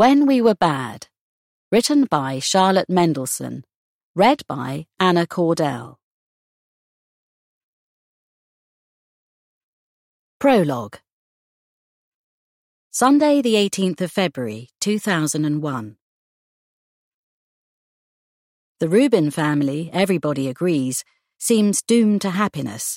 When We Were Bad, written by Charlotte Mendelssohn, read by Anna Cordell. Prologue. Sunday, the 18th of February, 2001. The Rubin family, everybody agrees, seems doomed to happiness.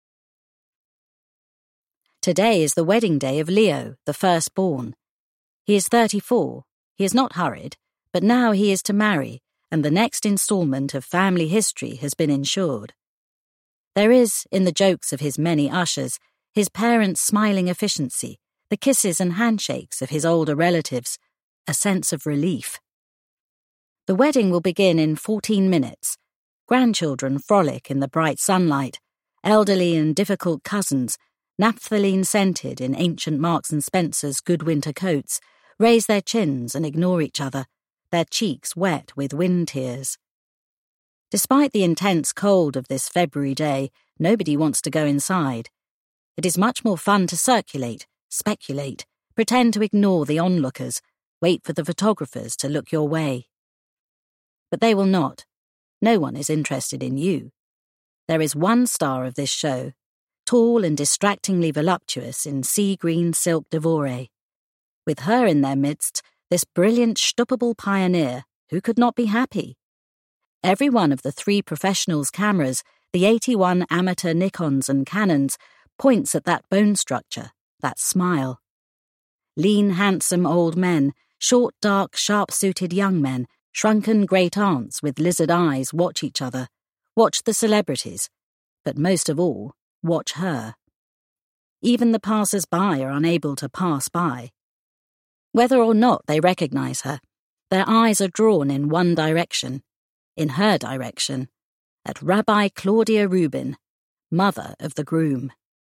Today is the wedding day of Leo, the firstborn. He is 34. He is not hurried, but now he is to marry, and the next instalment of family history has been ensured. There is, in the jokes of his many ushers, his parents' smiling efficiency, the kisses and handshakes of his older relatives, a sense of relief. The wedding will begin in 14 minutes. Grandchildren frolic in the bright sunlight, elderly and difficult cousins, naphthalene-scented in ancient Marks and Spencer's good winter coats, raise their chins and ignore each other, their cheeks wet with wind tears. Despite the intense cold of this February day, nobody wants to go inside. It is much more fun to circulate, speculate, pretend to ignore the onlookers, wait for the photographers to look your way. But they will not. No one is interested in you. There is one star of this show, tall and distractingly voluptuous in sea-green silk devore. With her in their midst, this brilliant Stuppable pioneer, who could not be happy? Every one of the 3 professionals' cameras, the 81 amateur Nikons and Canons, points at that bone structure, that smile. Lean, handsome old men, short, dark, sharp-suited young men, shrunken great aunts with lizard eyes watch each other, watch the celebrities, but most of all, watch her. Even the passers-by are unable to pass by. Whether or not they recognize her, their eyes are drawn in one direction, in her direction, at Rabbi Claudia Rubin, mother of the groom.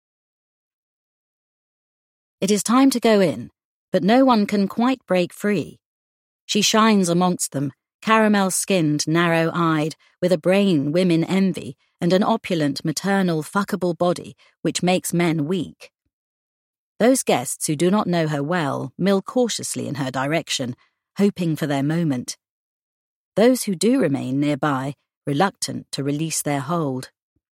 It is time to go in, but no one can quite break free. She shines amongst them, caramel-skinned, narrow-eyed, with a brain women envy and an opulent, maternal, fuckable body which makes men weak. Those guests who do not know her well mill cautiously in her direction, hoping for their moment. Those who do remain nearby, reluctant to release their hold.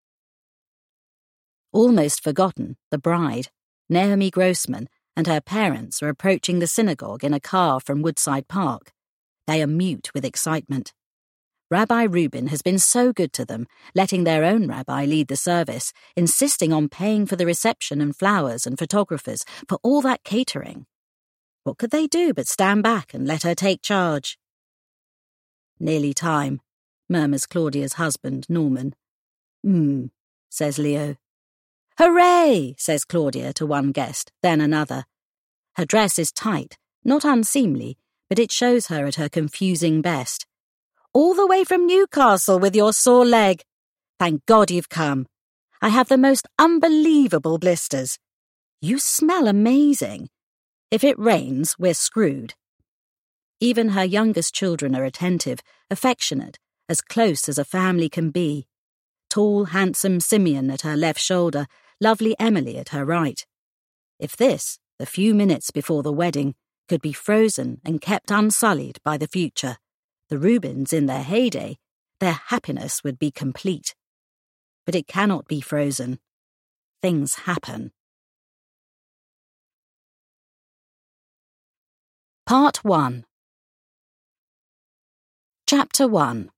Almost forgotten, the bride, Naomi Grossman, and her parents are approaching the synagogue in a car from Woodside Park. They are mute with excitement. Rabbi Rubin has been so good to them, letting their own rabbi lead the service, insisting on paying for the reception and flowers and photographers, for all that catering. What could they do but stand back and let her take charge? Nearly time, murmurs Claudia's husband, Norman. Says Leo. Hooray, says Claudia to one guest, then another. Her dress is tight, not unseemly, but it shows her at her confusing best. All the way from Newcastle with your sore leg. Thank God you've come. I have the most unbelievable blisters. You smell amazing. If it rains, we're screwed. Even her youngest children are attentive, affectionate, as close as a family can be. Tall, handsome Simeon at her left shoulder, lovely Emily at her right. If this, the few minutes before the wedding, could be frozen and kept unsullied by the future, the Rubins in their heyday, their happiness would be complete. But it cannot be frozen. Things happen. Part 1. Chapter 1.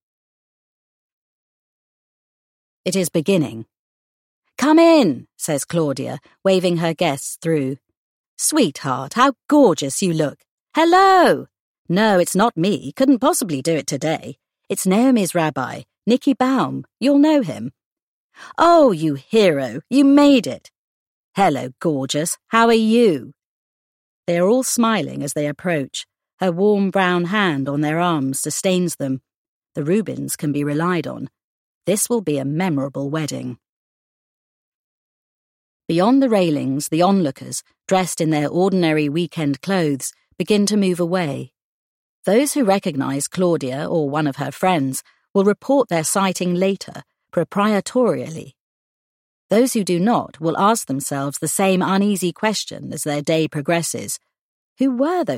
It is beginning. Come in, says Claudia, waving her guests through. Sweetheart, how gorgeous you look. Hello! No, it's not me. Couldn't possibly do it today. It's Naomi's rabbi, Nicky Baum. You'll know him. Oh, you hero. You made it. Hello, gorgeous. How are you? They are all smiling as they approach. Her warm brown hand on their arms sustains them. The Rubins can be relied on. This will be a memorable wedding. Beyond the railings, the onlookers, dressed in their ordinary weekend clothes, begin to move away. Those who recognize Claudia or one of her friends will report their sighting later, proprietorially. Those who do not will ask themselves the same uneasy question as their day progresses. Who were those